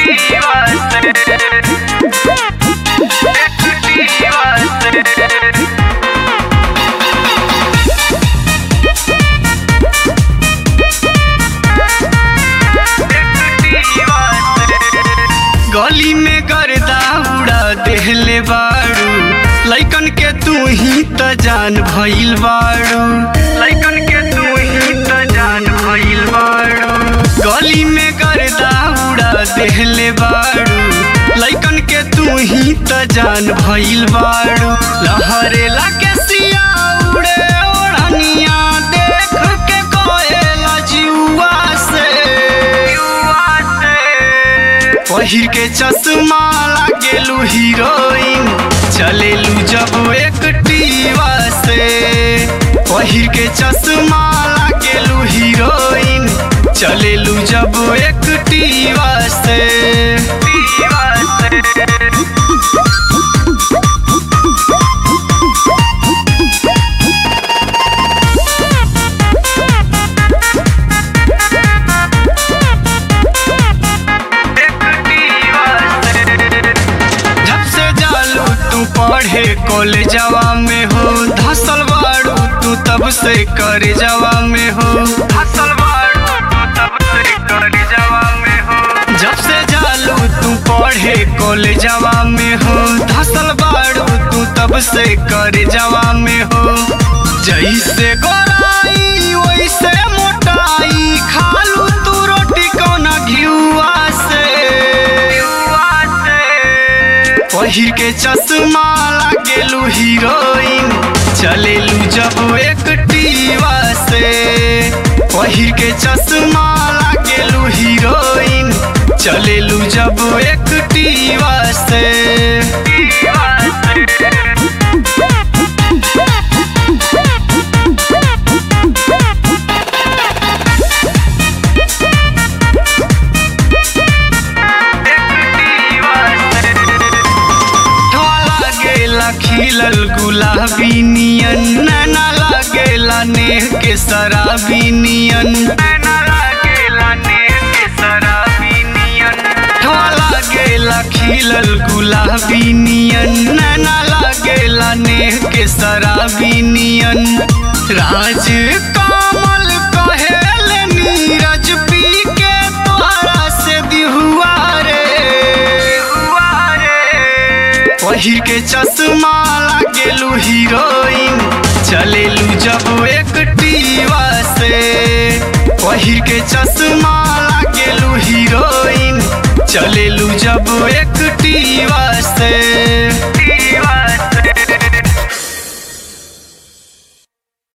गली में गर्दा उड़ा देहले बाड़ू, लइकन के तू ही त जान भइल बाड़ू, लइकन के तू ही त जान भइल बाड़ू। गली में गर्दा उड़ा देहले बाड़ू, लइकन के तू ही त जान भइल बाड़ू। लहरेला के सिया उड़े ओढ़निया, देख के कोयला जुआ से पहिर के चश्मा लागेलू हीरोइन, चलेलू जब एक्टिवा से। पहिर के चश्मा लागेलू हीरोइन, चलेलू जब एक्टिवा से। पढ़े कॉलेजवा में हो, धसल बाड़ू तू तब से करे जवा में हो, धसल बाड़ू तू तब से करे जवा में हो। जब से जालू तू पढ़े कॉलेजवा में हो, धसल बाड़ू तू तब से करे जवा में हो। जैसे गोराई वैसे मोटाई, खालू तू रोटी कौना घिउआ से। पहिर के चश्मा लागेलू हीरोइन, चलेलू जब एक्टिवा से। पहिर के चश्मा लागेलू हीरोइन, चलेलू जब एक्टिवा से। खिलल गुलाबी नियन, नैना लागेला नेह के शराबी नियन, नैना लागेला नेह के शराबी नियन। लागेला खिलल गुलाबी नियन, नैना लागेला नेह के शराबी नियन। राज कमल कहेले नीरज, पी के तोहरा से दिहुआ रे। पहिर के चश्मा लागेलू हीरोइन, चलेलू जब एक्टिवा से। पहिर के चश्मा लागेलू हीरोइन, चलेलू जब एक्टिवा से।